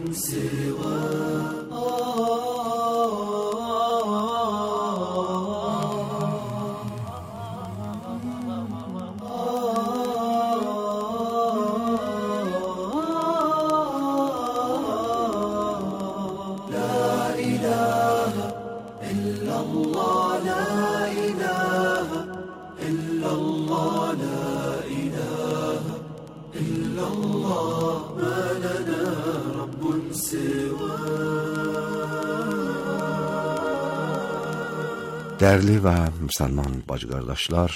Dəyərli və müsəlman bacı-qardaşlar,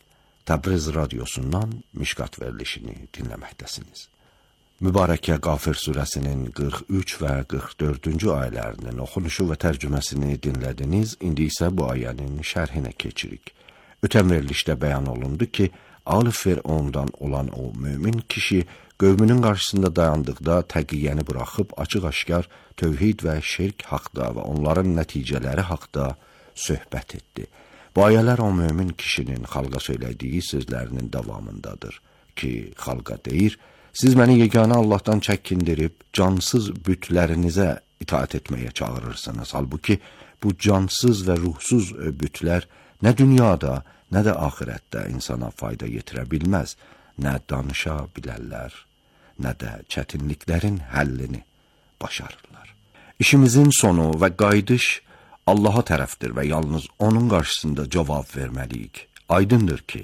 Təbriz radiosundan Mişkat verilişini dinləməkdəsiniz. Mübarəkə Qafir surəsinin 43 və 44-cü ayələrinin oxunuşu və tərcüməsini dinlədiniz. İndi isə bu ayənin şərhinə keçirik. Ötən verilişdə bəyan olundu ki, Ali Fir'ondan olan o mömin kişi qövmünün qarşısında dayandıqda təqiyyəni buraxıb açıq-aşkar tövhid və şirk haqda və onların nəticələri haqda söhbət etdi. Bu ayələr o mömin kişinin xalqa söylədiyi sözlərinin davamındadır ki, xalqa deyir, siz məni yeganə Allahdan çəkindirib cansız bütlərinizə itaat etməyə çağırırsınız. Halbuki bu cansız və ruhsuz bütlər nə dünyada, nə də axirətdə insana fayda yetirə bilməz, nə danışa bilərlər, nə də çətinliklərin həllini başarırlar. İşimizin sonu və qayıdış Allaha tərəfdir və yalnız onun qarşısında cavab verməliyik. Aydındır ki,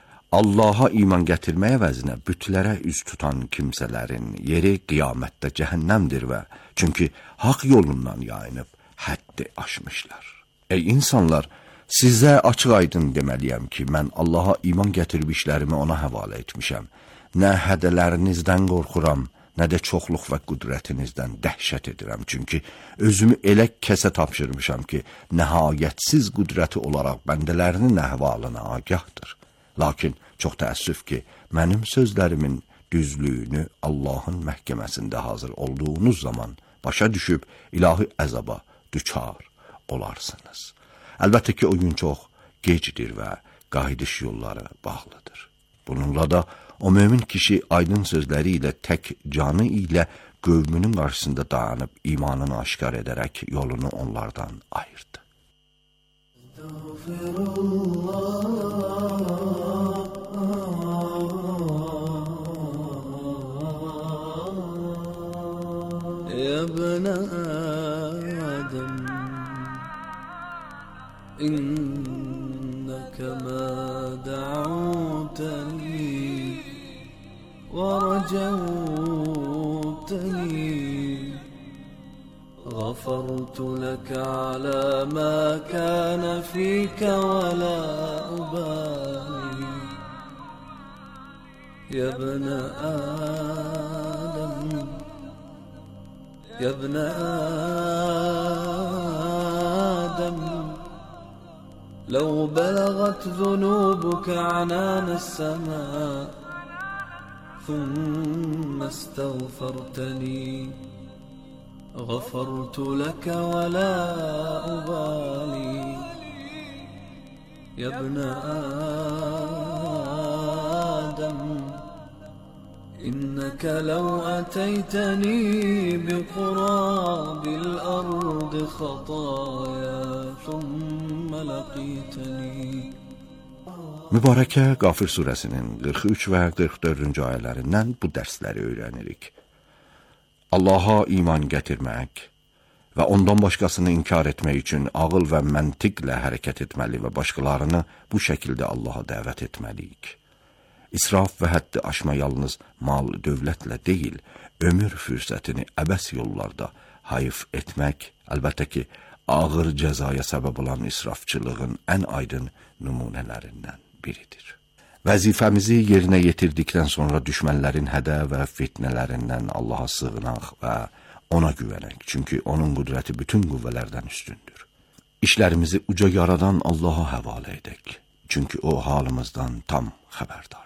Allaha iman gətirməyə əvəzinə bütlərə üz tutan kimsələrin yeri qiyamətdə cəhənnəmdir və çünki haqq yolundan yayınıb həddi aşmışlar. Ey insanlar, sizə açıq aydın deməliyəm ki, mən Allaha iman gətirib işlərimi ona həvalə etmişəm. Nə hədələrinizdən qorxuram, nə də çoxluq və qüdrətinizdən dəhşət edirəm. Çünki özümü elə kəsə tapşırmışam ki, nəhayətsiz qüdrəti olaraq bəndələrinin əhvalına agahdır. Lakin çox təəssüf ki, mənim sözlərimin düzlüyünü Allahın məhkəməsində hazır olduğunuz zaman başa düşüb ilahi əzaba düçar olarsınız. Əlbəttə ki, o gün çox gecdir və qayıdış yolları bağlıdır. Bununla da o mömin kişi aydın sözləri ilə tək canı ilə qövmünün qarşısında dayanıb imanını aşkar edərək yolunu onlardan ayırdı. Ya bna Adem inneke ma da'utani ورجوتني غفرت لك على ما كان فيك ولا أبالي يا ابن آدم يا ابن آدم لو بلغت ذنوبك عنان السماء ثم استغفرتني غفرت لك ولا أبالي يا ابن آدم إنك لو أتيتني بقراب الأرض خطايا ثم لقيتني. Mübarəkə Qafir surəsinin 43 və 44-cü ayələrindən bu dərsləri öyrənirik. Allaha iman gətirmək və ondan başqasını inkar etmək üçün ağıl və məntiqlə hərəkət etməli və başqalarını bu şəkildə Allaha dəvət etməliyik. İsraf və həddi aşma yalnız mal, dövlətlə deyil, ömür fürsətini əbəs yollarda hayf etmək, əlbəttə ki, ağır cəzaya səbəb olan israfçılığın ən aydın nümunələrindən biridir. Vəzifəmizi yerinə yetirdikdən sonra düşmənlərin hədə və fitnələrindən Allaha sığınaq və ona güvənək. Çünki onun qüdrəti bütün qüvvələrdən üstündür. İşlərimizi uca yaradan Allaha həvalə edək. Çünki o halımızdan tam xəbərdardır.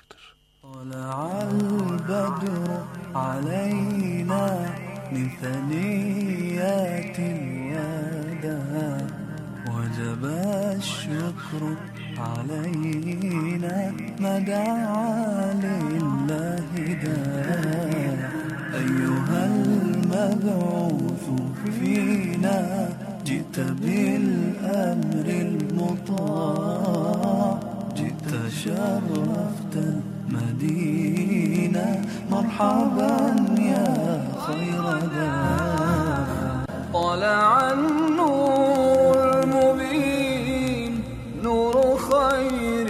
وجب الشكر علينا ما دعا لله داع أيها المبعوث فينا جئت بالأمر المطاع جئت شرفت المدينة مرحبا يا خير داع طلع النور المبين نور خير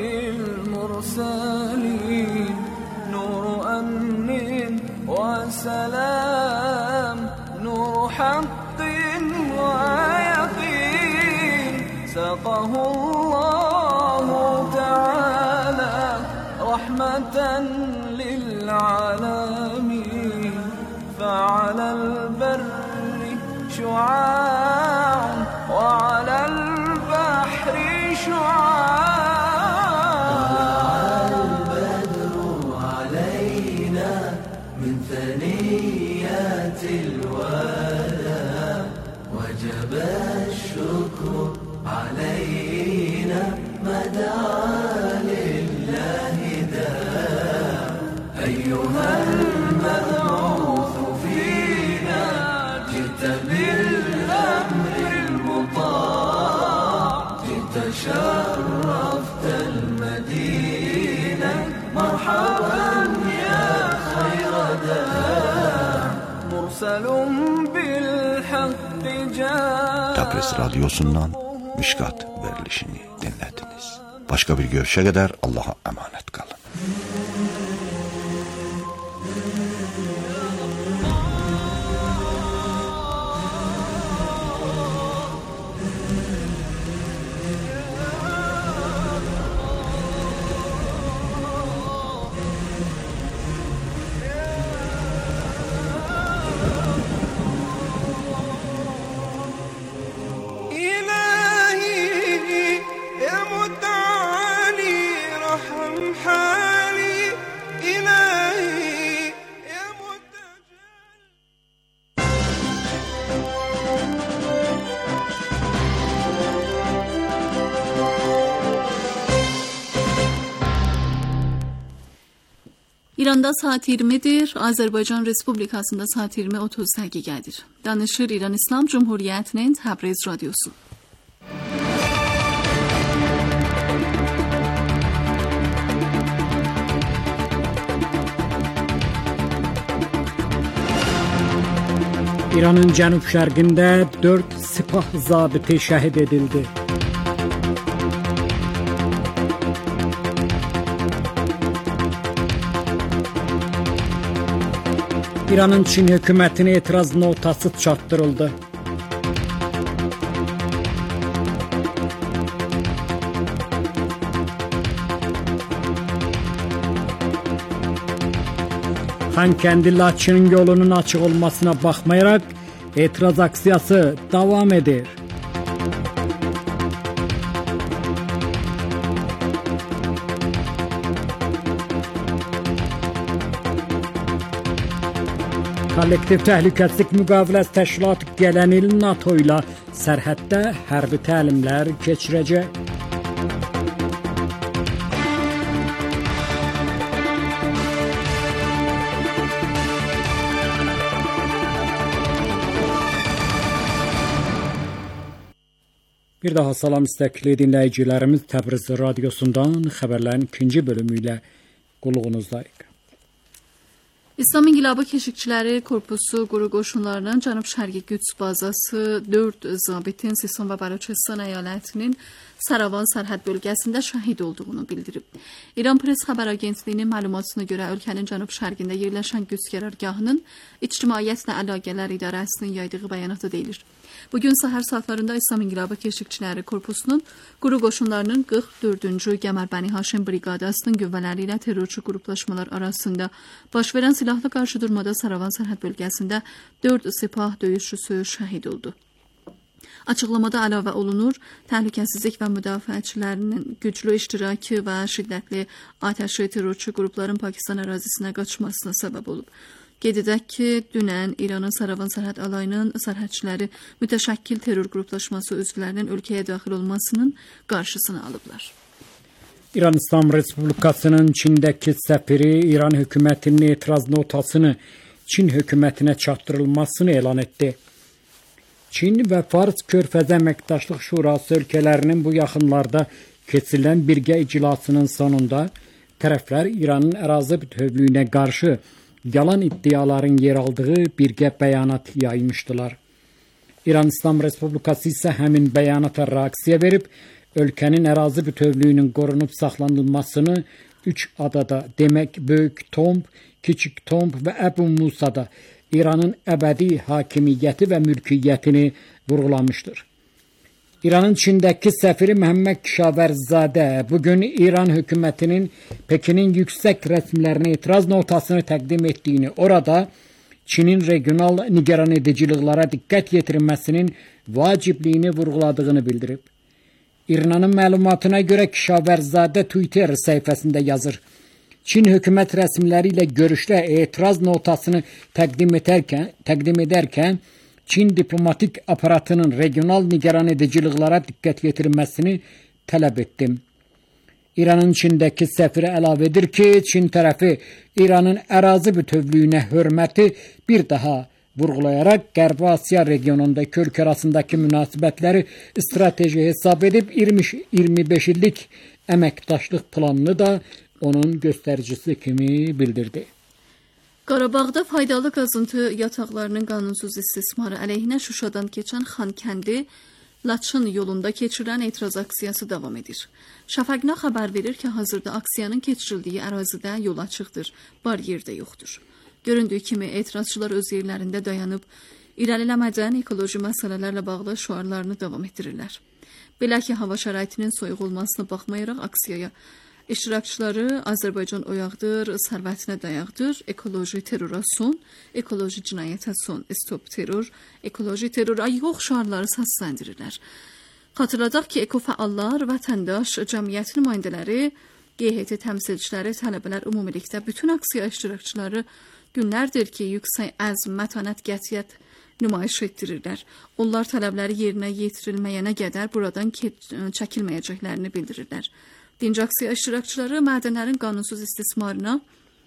المرسلين نور أمن وسلام نور حق ويقين سقه الله تعالى رحمة للعالمين فعلى البر شعاع وعلى البحر شعاع طلع البدر علينا من ثنيات الوداع وجب الشكر علينا ما دعا لله داع أيها المبعوث فينا جئت بالأمر المطاع جئت شرفت المدينة مرحبا يا خير داع مرسل بالحق جاء Tabriz Radyosu'ndan Mişkat verilişini dinlediniz. Başka bir görüşe kadar Allah'a emanet kalın. İranda saat 20'dir, Azərbaycan Respublikasında saat 20:30 dəqiqədir. Danışır İran İslam Cumhuriyyətinin Təbriz Radyosu. İranın cənub-şərqində 4 sipah zabiti şəhid edildi. İranın Çin hökumətinə etiraz notası çatdırıldı. Xankəndi-Laçın yolunun açıq olmasına baxmayaraq etiraz aksiyası davam edir. Kollektiv Təhlükəsizlik Müqaviləsi Təşkilatı gələn il NATO ilə sərhəddə hərbi təlimlər keçirəcək. Bir daha salam istəkli dinləyicilərimiz Təbriz Radyosu'ndan xəbərlərin ikinci bölümü ilə qulluğunuzdayıq. İslam İnqilabı Keşikçiləri Korpusu Quru Qoşunlarının Cənub-Şərqi Qüds bazası 4 zabitin Sistan və Bəluçistan əyalətinin Saravan sərhəd bölgəsində şəhid olduğunu bildirib. İran Press xəbər agentliyinin məlumatına görə ölkənin cənub-şərqində yerləşən Qüds qərargahının İctimaiyyətlə Əlaqələr İdarəsinin yaydığı bəyanatda deyilir. Bugün səhər saatlarında İslam İnqilabı Keşikçiləri Korpusunun Quru Qoşunlarının 44-cü Qəmərbəni Haşim briqadasının qüvvələri ilə terrorçu qruplaşmalar arasında baş verən silahlı qarşıdurmada Saravan sərhəd bölgəsində 4 sepah döyüşçüsü şəhid oldu. Açıqlamada əlavə olunur, təhlükəsizlik və müdafiəçilərinin güclü iştirakı və şiddətli atəşi terrorçu qrupların Pakistan ərazisinə qaçmasına səbəb olub. Qeyd edək ki, dünən İranın Saravan sərhəd alayının sərhədçiləri mütəşəkkil terror qruplaşması üzvlərinin ölkəyə daxil olmasının qarşısını alıblar. İran İslam Respublikasının Çindəki səfiri İran hökumətinin etiraz notasını Çin hökumətinə çatdırılmasını elan etdi. Çin və Fars Körfəz Əməkdaşlıq Şurası ölkələrinin bu yaxınlarda keçirilən birgə iclasının sonunda tərəflər İranın ərazi bütövlüyünə qarşı yalan iddiaların yer aldığı birgə bəyanat yaymışdılar. İran İslam Respublikası isə həmin bəyanata reaksiya verib, ölkənin ərazi bütövlüyünün qorunub saxlanılmasını 3 adada, demək Böyük Tomb, Kiçik Tomb və Əbu Musada İranın əbədi hakimiyyəti və mülkiyyətini vurğulamışdır. İranın Çindəki səfiri Məhəmməd Kişavərzadə bugün İran hökumətinin Pekinin yüksək rəsmilərinə etiraz notasını təqdim etdiyini, orada Çinin regional nigaran ediciliklərə diqqət yetirilməsinin vacibliyini vurğuladığını bildirib. İranın məlumatına görə Kişavərzadə Twitter səhifəsində yazır. Çin hökumət rəsmiləri ilə görüşdə etiraz notasını təqdim edərkən Çin diplomatik aparatının regional nigaran ediciliklərə diqqət yetirilməsini tələb etdim. İranın Çindəki səfiri əlavə edir ki, Çin tərəfi İranın ərazi bütövlüyünə hörməti bir daha vurğulayaraq Qərbi Asiya regionunda iki ölkə arasındakı münasibətləri strateji hesab edib 25 illik əməkdaşlıq planını da onun göstəricisi kimi bildirdi. Qarabağda faydalı qazıntı yataqlarının qanunsuz istismarı əleyhinə Şuşadan keçən Xankəndi Laçın yolunda keçirilən etiraz aksiyası davam edir. Şafaqna xəbər verir ki, hazırda aksiyanın keçirildiyi ərazidə yol açıqdır, bariyer də yoxdur. Göründüyü kimi etirazçılar öz yerlərində dayanıb, irəliləmədən ekoloji məsələlərlə bağlı şüarlarını davam etdirirlər. Belə ki, hava şəraitinin soyuq olmasına baxmayaraq aksiyaya İştirakçıları Azərbaycan oyaqdır, sərvətinə dayaqdır, ekoloji terrora son, ekoloji cinayətə son, stop terror, ekoloji terrora yox şüarları səsləndirirlər. Xatırladaq ki, ekofəallar, vətəndaş, cəmiyyət nümayəndələri, GHT təmsilçiləri, tələbələr ümumilikdə bütün aksiya iştirakçıları günlərdir ki, yüksək əzm, mətanət, qətiyyət nümayiş etdirirlər. Onlar tələbləri yerinə yetirilməyənə qədər buradan çəkilməyəcəklərini bildirirlər. Dinc aksiya iştirakçıları mədənlərin qanunsuz istismarına,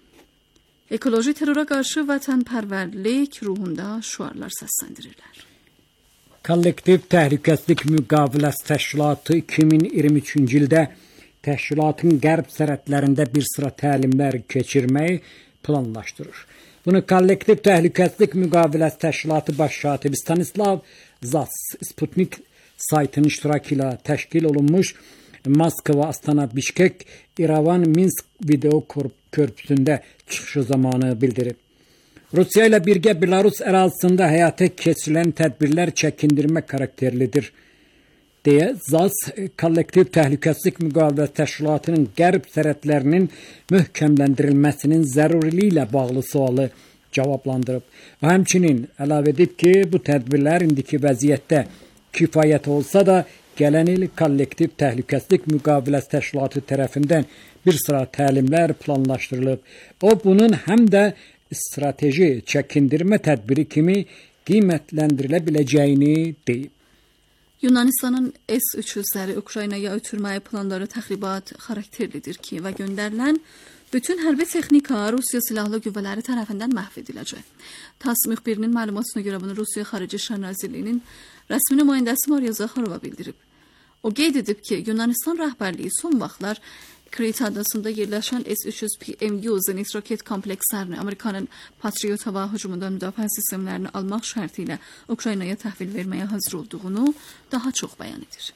ekoloji terrora qarşı vətənpərvərlik ruhunda şüarlar səsləndirirlər. Kollektiv Təhlükəsizlik Müqaviləsi Təşkilatı 2023-cü ildə təşkilatın qərb sərhədlərində bir sıra təlimlər keçirməyi planlaşdırır. Bunu Kollektiv Təhlükəsizlik Müqaviləsi Təşkilatı baş katibi Stanislav Zas Sputnik saytının iştirakı ilə təşkil olunmuş Moskva, Astana, Bişkek, İrəvan, Minsk video körpüsündə çıxışı zamanı bildirib. Rusiya ilə birgə Belarus ərazisində həyata keçirilən tədbirlər çəkindirmə karakterlidir, deyə ZAS Kollektiv Təhlükəsizlik Müqaviləsi Təşkilatının qərb sərhədlərinin möhkəmləndirilməsinin zəruriliyi ilə bağlı sualı cavablandırıb. O həmçinin əlavə edib ki, bu tədbirlər indiki vəziyyətdə kifayət olsa da, gələn il Kollektiv Təhlükəsizlik Müqaviləsi Təşkilatı tərəfindən bir sıra təlimlər planlaşdırılıb. O, bunun həm də strateji çəkindirmə tədbiri kimi qiymətləndirilə biləcəyini deyib. Yunanistanın S-300-ləri Ukraynaya ötürməyi planları təxribat xarakterlidir ki, və göndərilən bütün hərbi texnika Rusiya Silahlı Qüvvələri tərəfindən məhv ediləcək. TASS müxbirinin məlumatına görə bunu Rusiya Xarici İşlər Nazirliyinin rəsmi nümayəndəsi Mariya Zaxarova bildirib. O qeyd edib ki, Yunanistan rəhbərliyi son vaxtlar Krit adasında yerləşən S-300PMU zenit raket komplekslərini Amerikanın Patriot hava hücumundan müdafiə sistemlərini almaq şərti ilə Ukraynaya təhvil verməyə hazır olduğunu daha çox bəyan edir.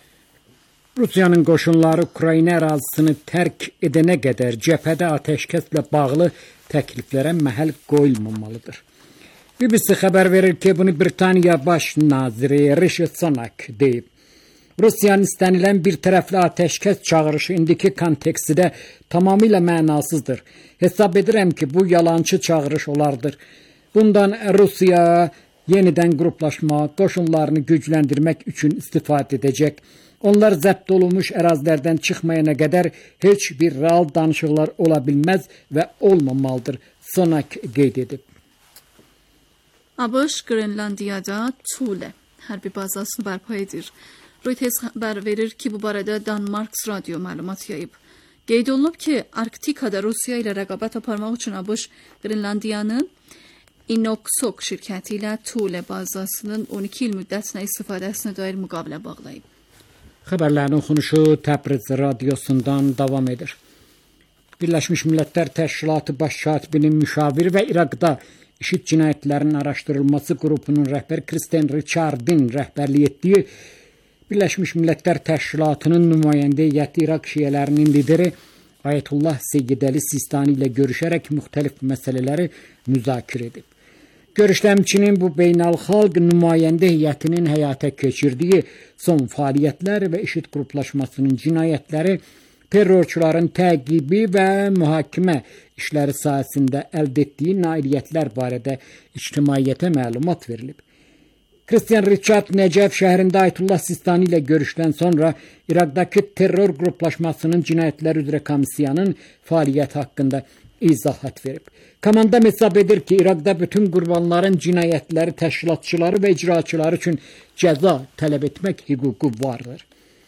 Rusiyanın qoşunları Ukrayna ərazisini tərk edənə qədər cəbhədə atəşkəslə bağlı təkliflərə məhəl qoyulmamalıdır. BBC xəbər verir ki, bunu Britaniya Baş naziri Rishi Sunak deyib. Rusiyanın istənilən bir tərəfli atəşkəs çağırışı indiki kontekstdə tamamilə mənasızdır. Hesab edirəm ki, bu yalançı çağırış olardır. Bundan Rusiya yenidən qruplaşmaq, qoşunlarını gücləndirmək üçün istifadə edəcək. Onlar zəbt olunmuş ərazilərdən çıxmayana qədər heç bir real danışıqlar ola bilməz və olmamalıdır, Sunak qeyd edib. ABŞ Qrenlandiyada Thule hərbi bazasını bərpa edir. Reuters xəbər verir ki, bu barədə Danmarks radio məlumat yayıb. Qeyd olunub ki, Arktikada Rusiya ilə rəqabət aparmaq üçün ABŞ Qrenlandiyanı Inoxok şirkəti ilə Tule bazasının 12 il müddətinə istifadəsinə dair müqavilə bağlayıb. Xəbərlərin oxunuşu Təbriz radiosundan davam edir. Birləşmiş Millətlər Təşkilatı Baş Katibinin müşaviri və İraqda işid cinayətlərinin araşdırılması qrupunun rəhbəri Kristen Richard'ın rəhbərlik etdiyi Birləşmiş Millətlər Təşkilatının nümayəndə heyəti İraq şiələrinin lideri Ayətullah Seyyid Əli Sistani ilə görüşərək müxtəlif məsələləri müzakirə edib. Görüşdə həmçinin bu beynəlxalq nümayəndə heyətinin həyata keçirdiyi son fəaliyyətlər və işid qruplaşmasının cinayətləri, terrorçuların təqibi və mühakimə işləri sahəsində əldə etdiyi nailiyyətlər barədə ictimaiyyətə məlumat verilib. Christian Richard Nəcəf şəhərində Ayətullah Sistani ilə görüşdən sonra İraqdakı terror qruplaşmasının cinayətlər üzrə komissiyanın fəaliyyəti haqqında izahat verib. Komandam hesab edir ki, İraqda bütün qurbanların cinayətləri təşkilatçıları və icraçıları üçün cəza tələb etmək hüququ vardır.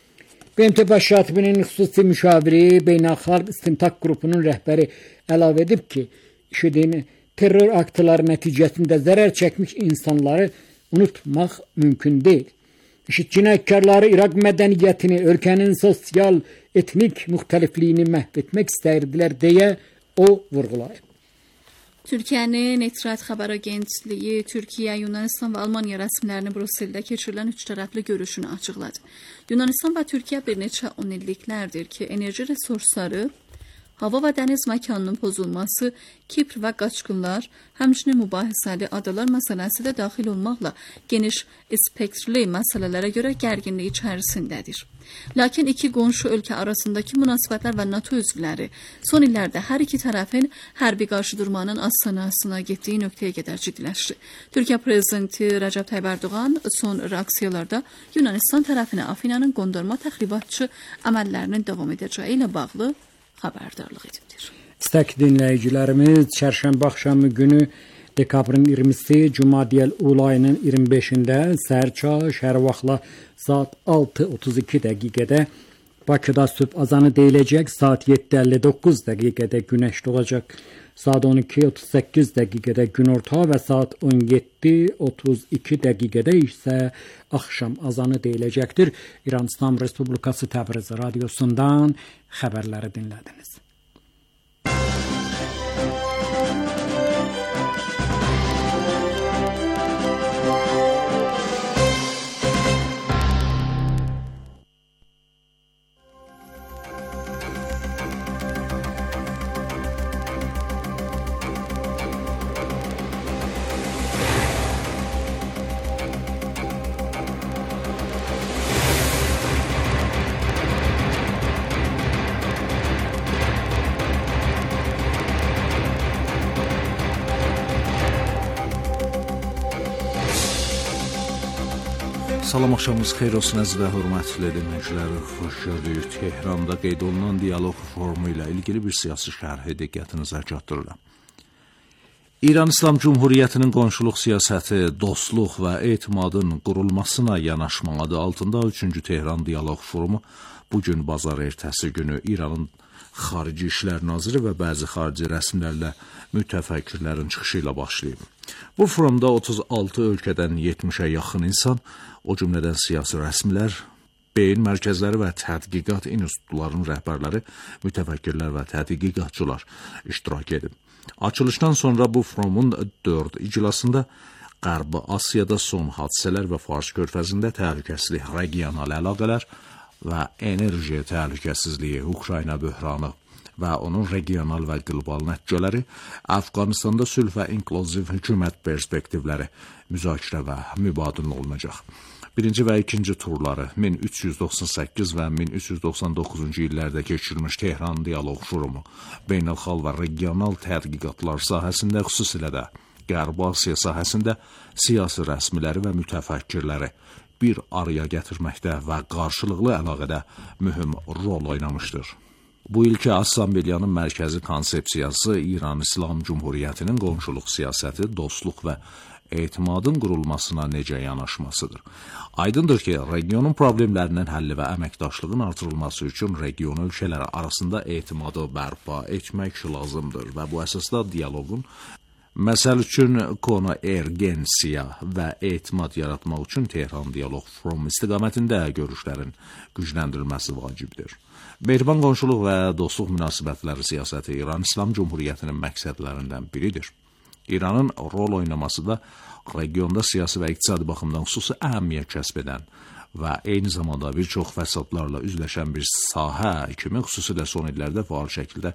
BMT Baş Katibinin xüsusi müşaviri, Beynəlxalq İstintaq Qrupunun rəhbəri əlavə edib ki, IŞİDin terror aktları nəticəsində zərər çəkmiş insanları unutmaq mümkün deyil. IŞİD cinayətkarları İraq mədəniyyətini, ölkənin sosial, etnik müxtəlifliyini məhv etmək istəyirdilər deyə o vurğulayıb. Türkiyənin Nitrat Xəbər Agentliyi Türkiyə, Yunanistan və Almaniya rəsmilərini Brüsseldə keçirilən 3 tərəfli görüşünü açıqladı. Yunanistan və Türkiyə bir neçə 10 illiklərdir ki, enerji resursları, hava və dəniz məkanının pozulması, Kipr və qaçqınlar, həmçinin mübahisəli adalar məsələsi də daxil olmaqla geniş spektrli məsələlərə görə gərginlik içərisindədir. Lakin iki qonşu ölkə arasındakı münasibətlər və NATO üzvləri son illərdə hər iki tərəfin hərbi qarşıdurmanın astanasına getdiyi nöqtəyə qədər ciddiləşdi. Türkiyə prezidenti Rəcəb Tayyib Ərdoğan son reaksiyalarda Yunanistan tərəfinə Afinanın qondarma təxribatçı əməllərinin davam edəcəyi ilə bağlı xəbərdarlıq edibdir. İstək dinləyicilərimiz, çərşənbə axşamı günü dekabrın 20-si Cumadiyyəl Ulayının 25-də səhər şəhər vaxtla saat 6:32 dəqiqədə Bakıda sübh azanı deyiləcək, saat 7:59 dəqiqədə günəş doğacaq, saat 12:38 dəqiqədə günorta və saat 17:32 dəqiqədə isə axşam azanı deyiləcəkdir. İran İslam Respublikası Təbriz radiosundan xəbərləri dinlədiniz. Salam, axşamınız xeyir olsun əziz və hörmətli dinləyiciləri. Xoş gördük. Tehranda qeyd olunan dialoq formu ilə ilgili bir siyasi şərhi diqqətinizə çatdırıram. İran İslam Cumhuriyyətinin qonşuluq siyasəti, dostluq və etimadın qurulmasına yanaşma adı altında 3-cü Tehran dialoq forumu bugün bazar ertəsi günü İranın Xarici İşlər Naziri və bəzi xarici rəsmilərlə mütəfəkkirlərin çıxışı ilə başlayıb. Bu forumda 36 ölkədən 70-ə yaxın insan, o cümlədən siyasi rəsmilər, beyin mərkəzləri və tədqiqat institutlarının rəhbərləri, mütəfəkkirlər və tədqiqatçılar iştirak edib. Açılışdan sonra bu forumun 4 iclasında Qərbi Asiyada son hadisələr və Fars körfəzində təhlükəsizlik, regional əlaqələr və enerji təhlükəsizliyi, Ukrayna böhranı və onun regional və qlobal nəticələri, Əfqanistanda sülh və inklüziv hökumət perspektivləri müzakirə və mübadilə olunacaq. Birinci və ikinci turları 1398 və 1399-cu illərdə keçirilmiş Tehran dialoq forumu beynəlxalq və regional tədqiqatlar sahəsində, xüsusilə də Qərbi Asiya sahəsində siyasi rəsmiləri və mütəfəkkirləri bir araya gətirməkdə və qarşılıqlı əlaqədə mühüm rol oynamışdır. Bu ilki Assambleyanın mərkəzi konsepsiyası İran İslam Cumhuriyyətinin qonşuluq siyasəti, dostluq və etimadın qurulmasına necə yanaşmasıdır. Aydındır ki, regionun problemlərinin həlli və əməkdaşlığın artırılması üçün region ölkələri arasında etimadı bərpa etmək lazımdır və bu əsasda dialoqun Məsəl üçün, konvergensiya və etimad yaratmaq üçün Tehran Dialoq Forum istiqamətində görüşlərin gücləndirilməsi vacibdir. Mehriban qonşuluq və dostluq münasibətləri siyasəti İran İslam Cumhuriyyətinin məqsədlərindən biridir. İranın rol oynaması da regionda siyasi və iqtisadi baxımdan xüsusi əhəmiyyət kəsb edən və eyni zamanda bir çox fəsadlarla üzləşən bir sahə kimi xüsusilə son illərdə faal şəkildə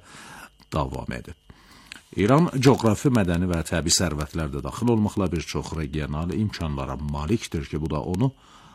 davam edib. İran coğrafi, mədəni və təbii sərvətlərdə daxil olmaqla bir çox regional imkanlara malikdir ki, bu da onu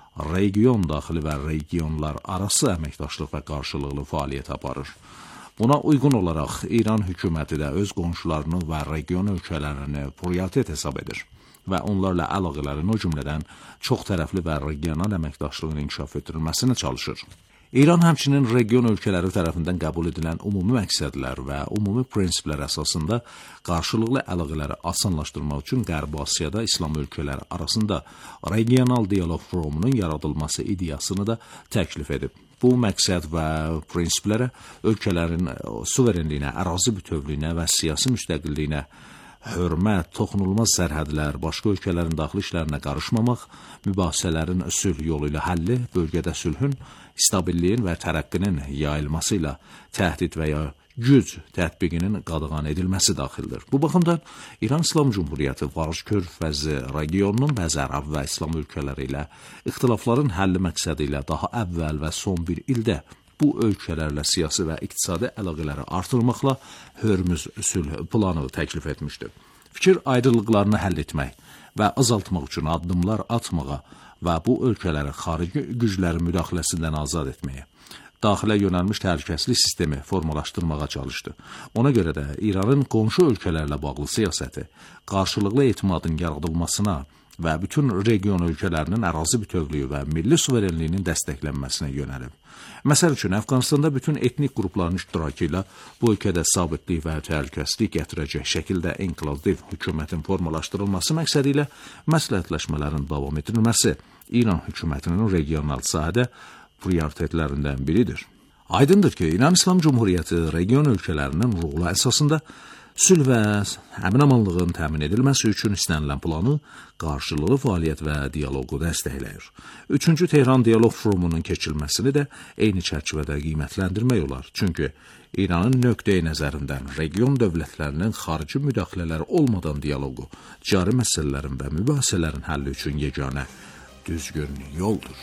region daxili və regionlar arası əməkdaşlıq və qarşılıqlı fəaliyyət aparır. Buna uyğun olaraq İran hökuməti də öz qonşularını və region ölkələrini prioritet hesab edir və onlarla əlaqələrin o cümlədən çox tərəfli və regional əməkdaşlığın inkişaf etdirilməsinə çalışır. İran həmçinin region ölkələri tərəfindən qəbul edilən ümumi məqsədlər və ümumi prinsiplər əsasında qarşılıqlı əlaqələri asanlaşdırmaq üçün Qərbi Asiyada İslam ölkələri arasında regional dialoq forumunun yaradılması ideyasını da təklif edib. Bu məqsəd və prinsiplərə ölkələrin suverenliyinə, ərazi bütövlüyünə və siyasi müstəqilliyinə hörmət, toxunulmaz sərhədlər, başqa ölkələrin daxili işlərinə qarışmamaq, mübahisələrin sülh yolu ilə həlli, bölgədə sülhün, stabilliyin və tərəqqinin yayılması ilə təhdid və ya güc tətbiqinin qadağan edilməsi daxildir. Bu baxımdan İran İslam Cumhuriyyəti Fars körfəzi regionunun bəzi ərəb və İslam ölkələri ilə ixtilafların həlli məqsədi ilə daha əvvəl və son bir ildə bu ölkələrlə siyasi və iqtisadi əlaqələri artırmaqla Hörmüz sülh planı təklif etmişdir. Fikir ayrılıqlarını həll etmək və azaltmaq üçün addımlar atmağa və bu ölkələri xarici güclərin müdaxiləsindən azad etməyə, daxilə yönəlmiş təhlükəsizlik sistemi formalaşdırmağa çalışdı. Ona görə də İranın qonşu ölkələrlə bağlı siyasəti qarşılıqlı etimadın yaradılmasına və bütün region ölkələrinin ərazi bütövlüyü və milli suverenliyinin dəstəklənməsinə yönəlib. Məsəl üçün, Əfqanistanda bütün etnik qrupların iştirakı ilə bu ölkədə sabitlik və təhlükəsizlik gətirəcək şəkildə enklav hökumətin formalaşdırılması məqsədi ilə məsləhətləşmələrin davam etdirilməsi İran hökumətinin regional sahədə prioritetlərindən biridir. Aydındır ki, İran İslam Cumhuriyyəti region ölkələrinin rolu əsasında sülh və əmin-amanlığın təmin edilməsi üçün istənilən planı, qarşılıqlı fəaliyyət və dialoqu dəstəkləyir. 3-cü Tehran Dialoq Forumunun keçirilməsini də eyni çərçivədə qiymətləndirmək olar. Çünki İranın nöqteyi nəzərindən region dövlətlərinin xarici müdaxilələri olmadan dialoqu, cari məsələlərin və mübahisələrin həlli üçün yeganə düzgün yoldur.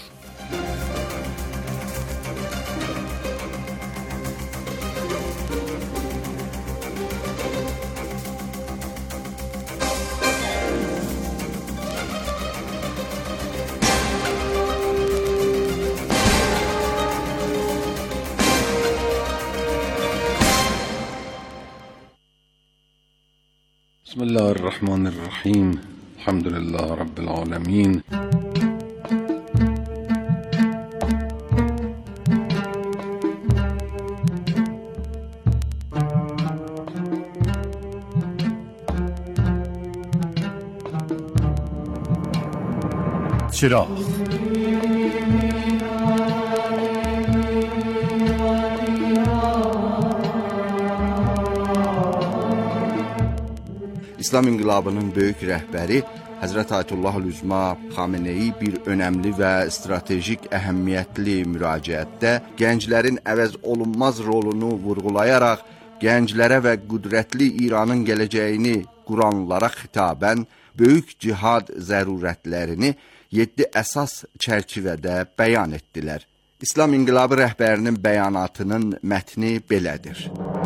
بسم الله الرحمن الرحیم الحمد لله رب العالمین چراغ İslam İnqilabının böyük rəhbəri Həzrət Ayətullahül Üzma Xameneyi bir önəmli və stratejik əhəmiyyətli müraciətdə gənclərin əvəz olunmaz rolunu vurğulayaraq gənclərə və qüdrətli İranın gələcəyini quranlara xitabən böyük cihad zərurətlərini 7 əsas çərçivədə bəyan etdilər. İslam İnqilabı rəhbərinin bəyanatının mətni belədir.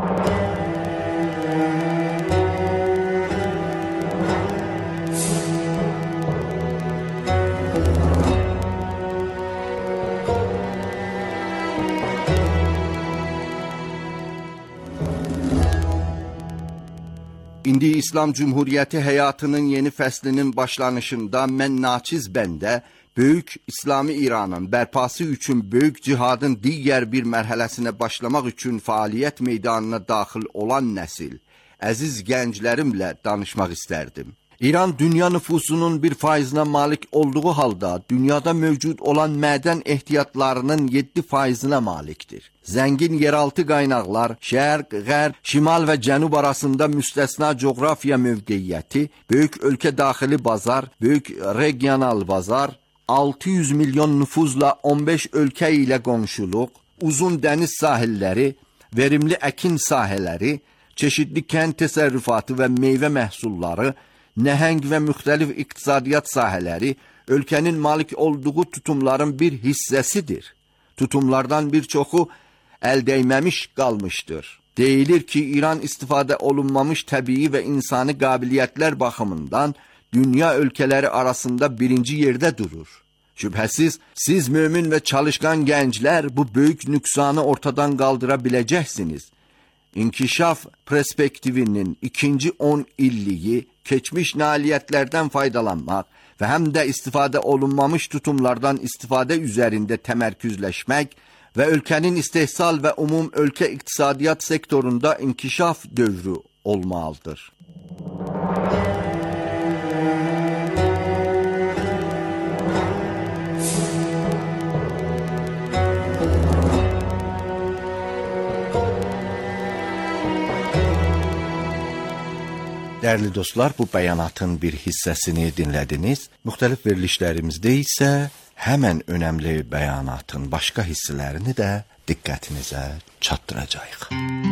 İndi İslam Cumhuriyyəti həyatının yeni fəslinin başlanışında mən naçiz bəndə böyük İslami İranın bərpası üçün böyük cihadın digər bir mərhələsinə başlamaq üçün fəaliyyət meydanına daxil olan nəsil, əziz gənclərimlə danışmaq istərdim. İran dünya nüfusunun 1%'ına malik olduğu halda dünyada mövcud olan mədən ehtiyatlarının 7%'ına malikdir. Zəngin yeraltı qaynaqlar, şərq, qərb, şimal və cənub arasında müstəsna coğrafiya mövqeyiyyəti, böyük ölkə daxili bazar, böyük regional bazar, 600 milyon nüfuzla 15 ölkə ilə qonşuluq, uzun dəniz sahilləri, verimli əkin sahələri, çeşitli kənd təsərrüfatı və meyvə məhsulları, nəhəng və müxtəlif iqtisadiyyat sahələri ölkənin malik olduğu tutumların bir hissəsidir. Tutumlardan bir çoxu əldəyməmiş qalmışdır. Deyilir ki, İran istifadə olunmamış təbii və insani qabiliyyətlər baxımından dünya ölkələri arasında birinci yerdə durur. Şübhəsiz, siz mömin və çalışqan gənclər bu böyük nüqsanı ortadan qaldıra biləcəksiniz. İnkişaf perspektivinin ikinci 10 illiyi keçmiş nailiyyətlərdən faydalanmaq və həm də istifadə olunmamış tutumlardan istifadə üzərində təmərküzləşmək və ölkənin istehsal və umum ölkə iqtisadiyyat sektorunda inkişaf dövrü olmalıdır. Dəyərli dostlar, bu bəyanatın bir hissəsini dinlədiniz. Müxtəlif verilişlərimizdə isə həmən önəmli bəyanatın başqa hissələrini də diqqətinizə çatdıracağıq.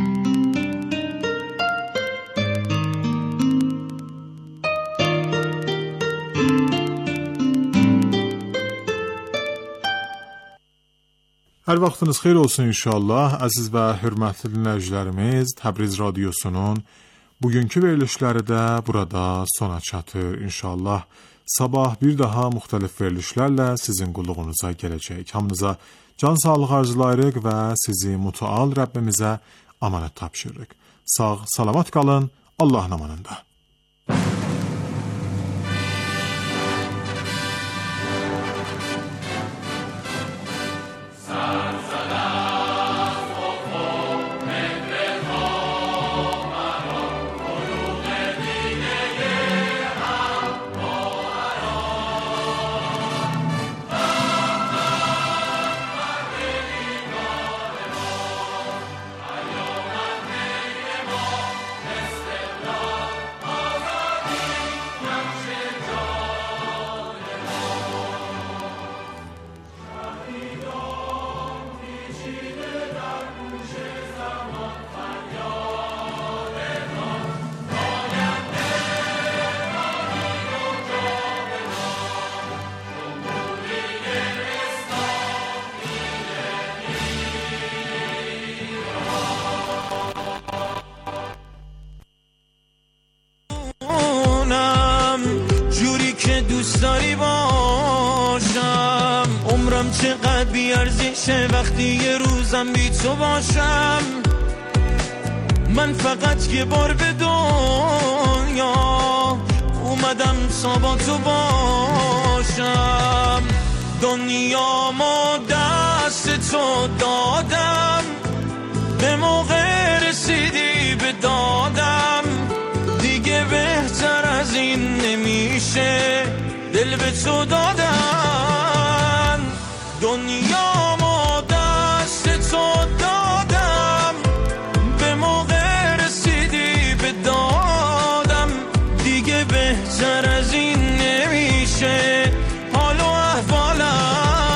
Hər vaxtınız xeyir olsun inşallah. Əziz və hörmətli dinləyicilərimiz, Təbriz radiosunun bugünkü verilişləri də burada sona çatır inşallah. Sabah bir daha müxtəlif verilişlərlə sizin qulluğunuza gələcək. Hamınıza can sağlığı arzulayırıq və sizi mütəal Rəbbimizə amanət tapşırırıq. Sağ, salamat qalın, Allahın amanında. داری باشم عمرم چقدر بی‌ارزشه وقتی یه روزم بی تو باشم من فقط یه بار به دنیا اومدم تا با تو باشم دنیامو دست تو دادم به موقع رسیدی به دادم دیگه بهتر از این نمیشه دل به تو دادم دنیامو دست تو دادم به موقع رسیدی به دادم دیگه بهتر از این نمیشه حال و احوالم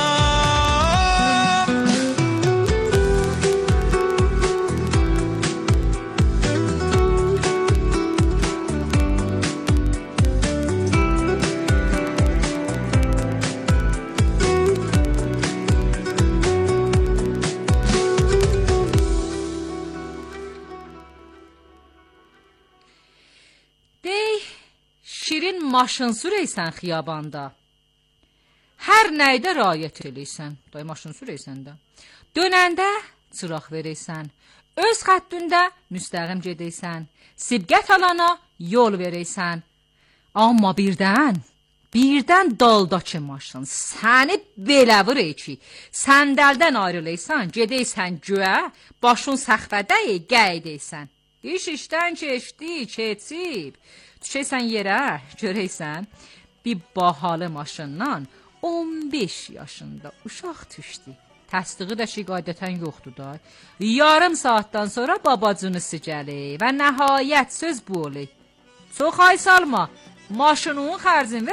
maşın sürəysən xiyabanda. Hər nəydə riayət eləysən. Day maşın sürəysən də. Dönəndə çıraq verəysən. Öz xəttində müstəqim gedəysən. Sibqət alana yol verəysən. Amma birdən daldakı maşın səni belə vurur ki, səndəldən ayrılıysan, gedəysən göyə, başın səxvədə qeydəysən. İş işdən keçdi, keçib. düşəysən yerə, görəysən, bir bahalı maşından 15 yaşında uşaq düşdü. Təsdiqi də şiqayətən yoxdur da. Yarım saatdan sonra babacınısı gəlir və nəhayət söz bu olur. Çox ay salma, maşının xərcini